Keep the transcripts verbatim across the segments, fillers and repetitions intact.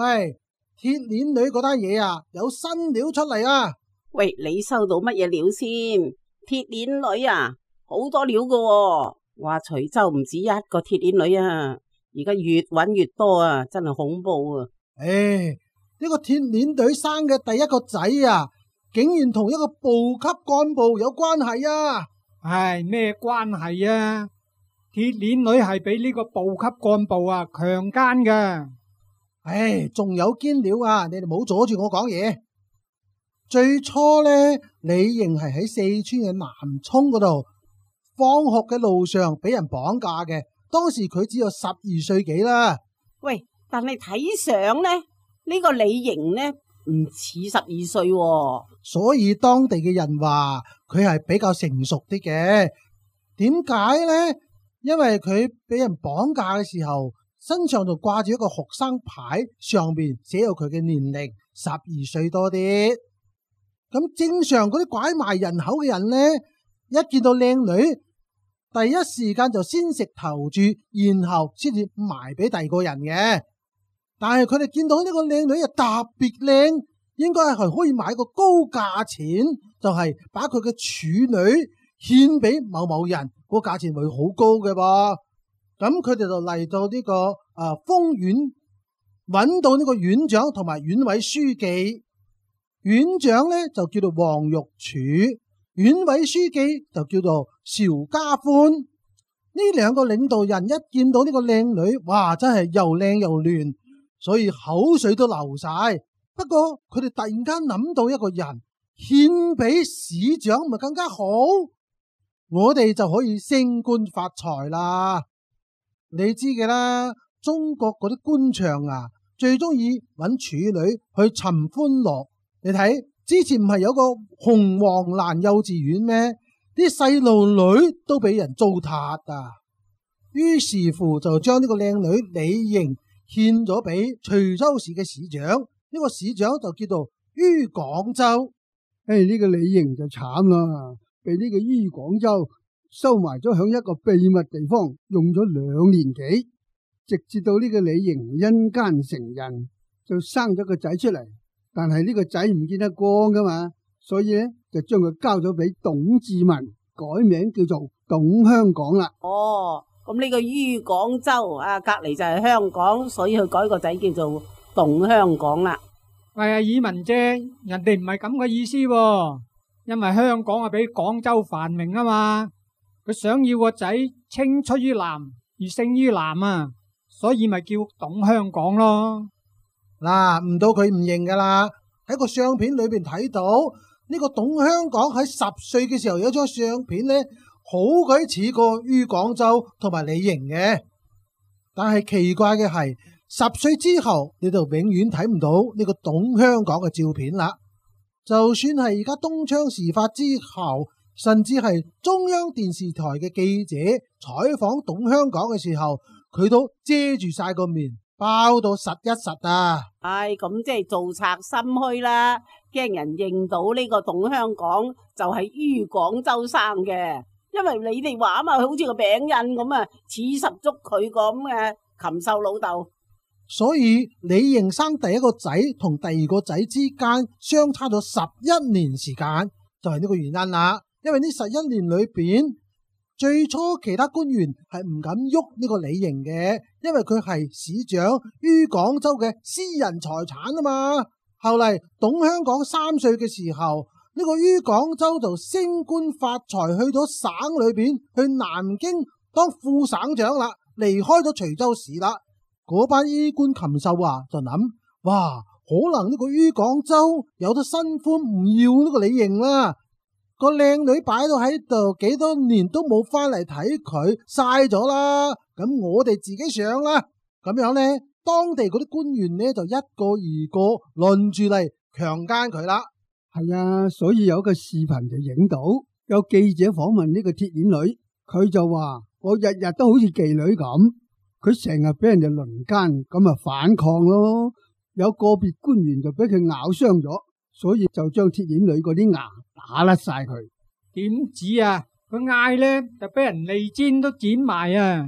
喂，鐵鏈女嗰單嘢啊，有新料出嚟啊！ 喂，你收到乜嘢料先？鐵鏈女啊，好多料噶喎，話徐州唔止一個鐵鏈女啊，而家越搵越多啊，真係恐怖啊！ 唉，呢個鐵鏈女生嘅第一個仔啊，竟然同一個部級幹部有關係啊！ 唉，咩關係啊？鐵鏈女係俾呢個部級幹部啊強姦噶。 唉，仲有堅料啊！你哋唔好阻住我講嘢。最初呢，李瑩係喺四川嘅南充嗰度，放學嘅路上俾人綁架嘅。當時佢只有十二歲幾啦。 喂，但係睇相呢，呢個李瑩呢唔似十二歲喎， 所以當地嘅人話佢係比較成熟啲嘅。點解呢？因為佢俾人綁架嘅時候，身上就掛住一個學生牌，上面寫有佢嘅年齡十二歲多啲。咁正常嗰啲拐賣人口嘅人呢，一見到靚女，第一時間就先食頭注，然後先至賣俾第二個人嘅。但係佢哋見到呢個靚女又特別靚，應該係可以買個高價錢，就係把佢嘅處女獻俾某某人，個價錢會好高嘅噃。咁佢哋就嚟到呢個啊豐縣，揾到呢個縣長同埋縣委書記。縣長呢就叫做黃玉柱，縣委書記就叫做邵家歡。呢兩個領導人一見到呢個靚女，哇，真係又靚又嫩，所以口水都流晒。不過佢哋突然間諗到一個人獻俾市長，咪更加好，我哋就可以升官發財啦。你知嘅啦，中國嗰啲官場啊，最中意揾處女去尋歡樂。你睇之前唔係有個紅黃蘭幼稚園咩？啲細路女都俾人糟蹋啊！於是乎就將呢個靚女李瑩獻咗俾徐州市嘅市長，呢、這個市長就叫做于廣州。 誒，呢個李瑩就慘啦，被呢個于廣州收埋咗響一個秘密地方，用咗兩年幾，直至到呢個李瑩因姦成人，就生咗個仔出嚟。但係呢個仔唔見得光噶嘛，所以咧就將佢交咗俾董志文，改名叫做董香港啦。 哦，咁呢個于廣州啊，隔籬就係香港，所以佢改個仔叫做董香港啦。 喂啊，爾文姐，人哋唔係咁嘅意思喎，因為香港係比廣州繁榮啊嘛，佢想要個仔青出於藍而勝於藍啊，所以咪叫董香港咯。 嗱，唔到佢唔認噶啦，喺個相片裏邊睇到呢個董香港喺十歲嘅時候有張相片呢，好鬼似過于廣州同埋李瑩嘅。但係奇怪嘅係，十歲之後你就永遠睇唔到呢個董香港嘅照片啦。就算係而家東窗事發之後，甚至係中央電視台嘅記者採訪董香港嘅時候，佢都遮住晒個面，包到實一實啊！ 唉，咁即係做賊心虛啦，驚人認到呢個董香港就係于廣州生嘅，因為你哋話啊嘛，好似個餅印咁啊，似十足佢咁嘅禽獸老豆。 所以李瑩生第一個仔同第二個仔之間相差咗十一年時間，就係呢個原因啦。因為呢十一年裏邊，最初其他官員係唔敢喐呢個李瑩嘅，因為佢係市長于廣州嘅私人財產啊嘛。後嚟董香港三歲嘅時候，呢個于廣州就升官發財，去咗省裏邊，去南京當副省長啦，離開咗徐州市啦。嗰班衣冠禽獸啊，就諗，哇，可能呢個于廣州有咗新歡，唔要呢個李瑩啦。個靚女擺到喺度幾多年都冇翻嚟睇佢，嘥咗啦。咁我哋自己上啦。咁樣呢，當地嗰啲官員呢就一個二個輪住嚟強姦佢啦。 係啊，所以有個視頻就影到，有記者訪問呢個鐵鏈女，佢就話我日日都好似妓女咁，佢成日俾人哋輪姦，咁啊反抗咯。有個別官員就俾佢咬傷咗，所以就將鐵鏈女嗰啲牙打甩晒佢。 點止啊，佢嗌咧就俾人利尖都剪埋啊！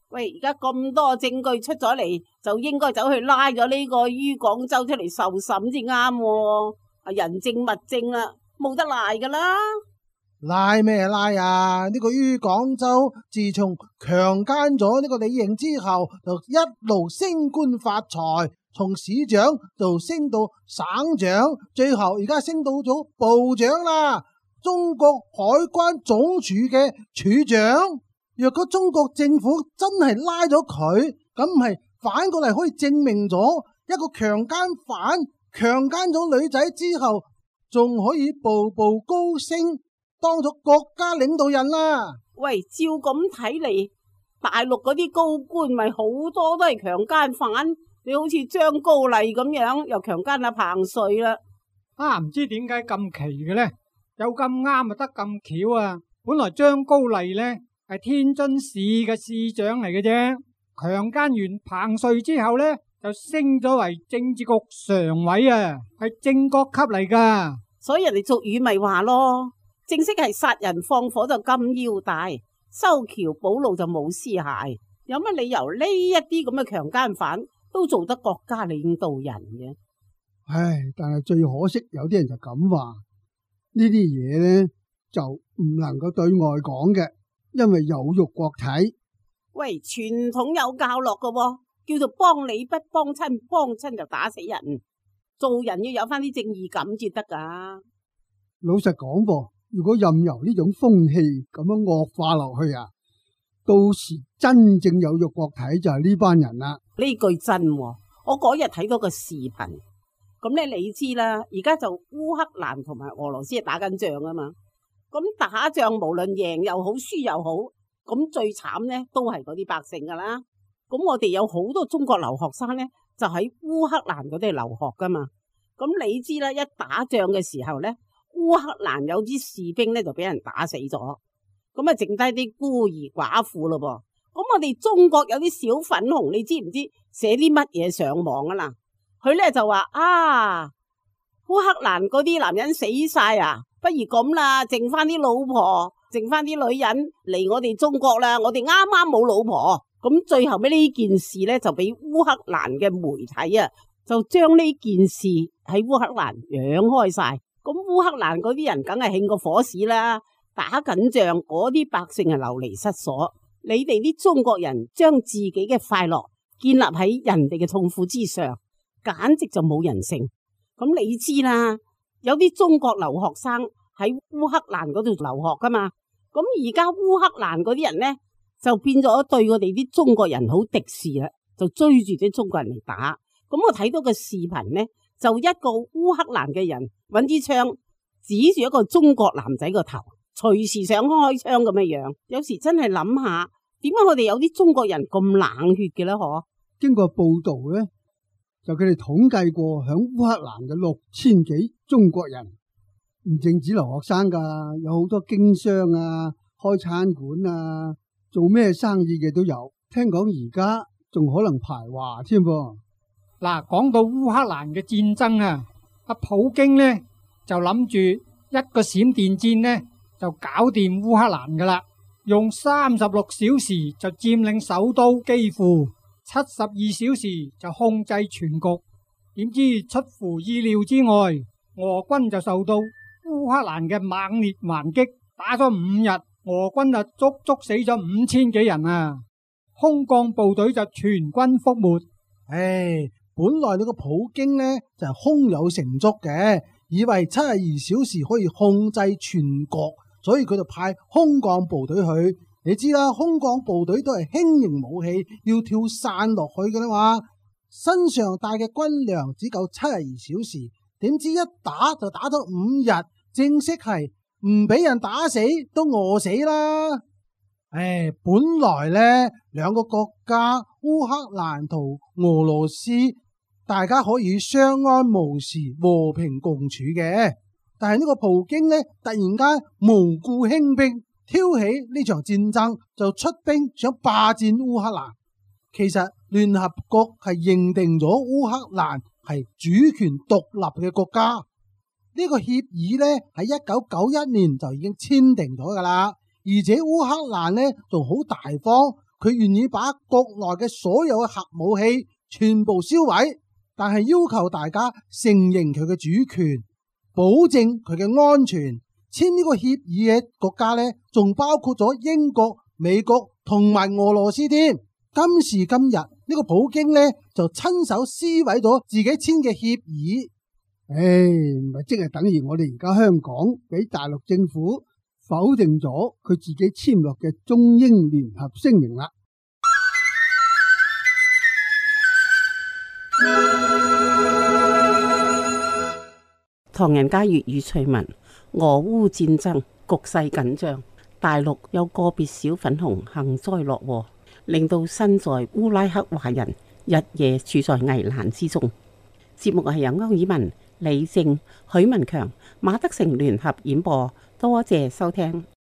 喂，而家咁多證據出咗嚟，就應該走去拉咗呢個于廣州出嚟受審至啱喎。啊，人證物證啦，冇得賴噶啦。 拉咩拉啊？呢、這個于廣州自從強姦咗呢個李瑩之後，就一路升官發財，從市長就升到省長，最後而家升到咗部長啦，中國海關總署嘅署長。若果中國政府真係拉咗佢，咁係反過嚟可以證明咗一個強姦犯強姦咗女仔之後，仲可以步步高升，當咗國家領導人啦。 喂，照咁睇嚟，大陸嗰啲高官咪好多都係強姦犯，你好似張高麗咁樣，又強姦阿彭帥啦。 啊，唔知點解咁奇嘅呢？有咁啱啊，得咁巧啊！本來張高麗呢係天津市嘅市長嚟嘅啫，強姦完彭帥之後呢，就升咗為政治局常委啊，係正國級嚟噶。 所以人哋俗語咪話咯，正式係殺人放火就金腰帶，修橋補路就冇屍骸。有乜理由呢一啲咁嘅強姦犯都做得國家領導人嘅？ 唉，但係最可惜有啲人就咁話，呢啲嘢呢就唔能夠對外講嘅。因為有辱國體。 喂，傳統有教落嘅喎，叫做幫理不幫親，幫親就打死人。做人要有翻啲正義感至得噶。 老實講噃，如果任由呢種風氣咁樣惡化落去啊，到時真正有辱國體就係呢班人啦。 呢句真喎，我嗰日睇到個視頻，咁咧你知啦，而家就烏克蘭同埋俄羅斯係打緊仗啊嘛。咁打仗無論贏又好輸又好，咁最慘咧都係嗰啲百姓噶啦。咁我哋有好多中國留學生咧，就喺烏克蘭嗰度留學噶嘛。咁你知啦，一打仗嘅時候咧，烏克蘭有啲士兵咧就俾人打死咗，咁啊剩低啲孤兒寡婦咯噃。咁我哋中國有啲小粉紅，你知唔知寫啲乜嘢上網啊啦？佢咧就話啊，烏克蘭嗰啲男人死晒啊！不如咁啦，剩翻啲老婆，剩翻啲女人嚟我哋中國啦。我哋啱啱冇老婆，咁最後尾呢件事呢，就俾烏克蘭嘅媒體啊，就將呢件事喺烏克蘭揚開晒。咁烏克蘭嗰啲人梗係興過火屎啦，打緊仗，嗰啲百姓係流離失所。你哋啲中國人將自己嘅快樂建立喺人哋嘅痛苦之上，簡直就冇人性。咁你知啦。有啲中國留學生喺烏克蘭嗰度留學噶嘛，咁而家烏克蘭嗰啲人呢，就變咗對我哋啲中國人好敵視啦，就追住啲中國人嚟打。咁我睇到個視頻呢，就一個烏克蘭嘅人揾支槍指住一個中國男仔個頭，隨時想開槍咁嘅樣。有時真係諗下，點解我哋有啲中國人咁冷血嘅呢？嗬？ 經過報道呢，就佢哋統計過響烏克蘭嘅六千幾中國人，唔淨止留學生噶，有好多經商啊、開餐館啊、做咩生意嘅都有。聽講而家仲可能排華添噃。 嗱，講到烏克蘭嘅戰爭啊，阿普京呢就諗住一個閃電戰呢就搞掂烏克蘭噶啦，用三十六小時就佔領首都基輔，七十二小時就控制全局。點知出乎意料之外，俄軍就受到烏克蘭嘅猛烈還擊，打咗五日，俄軍就足足死咗五千幾人啊！空降部隊就全軍覆沒。 唉，本來呢個普京呢就係胸有成竹嘅，以為七十二小時可以控制全國，所以佢就派空降部隊去。你知啦，空降部隊都係輕型武器，要跳傘落去嘅啦嘛，身上帶嘅軍糧只夠七十二小時，點知一打就打咗五日，正式係唔俾人打死都餓死啦。唉，本來呢兩個國家烏克蘭同俄羅斯，大家可以相安無事、和平共處嘅，但係呢個普京呢，突然間無故興兵，挑起呢場戰爭，就出兵想霸佔烏克蘭。其實聯合國係認定咗烏克蘭係主權獨立嘅國家，呢個協議呢喺一九九一年就已經簽訂咗噶啦。而且烏克蘭呢仲好大方， 佢願意把國內嘅所有嘅核武器全部銷毀，但係要求大家承認佢嘅主權，保證佢嘅安全。簽呢個協議嘅國家呢，仲包括咗英國、美國同埋俄羅斯添。今時今日呢、這個普京呢，就親手撕毀咗自己簽嘅協議。 唉，咪即係等於我哋而家香港俾大陸政府否定咗佢自己簽落嘅中英聯合聲明啦。 唐人街粵語趣聞：俄烏戰爭局勢緊張，大陸有個別小粉紅幸災樂禍，令到身在烏拉克華人日夜處在危難之中。節目係由歐爾文、李正、許文強、馬德成聯合演播，多謝收聽。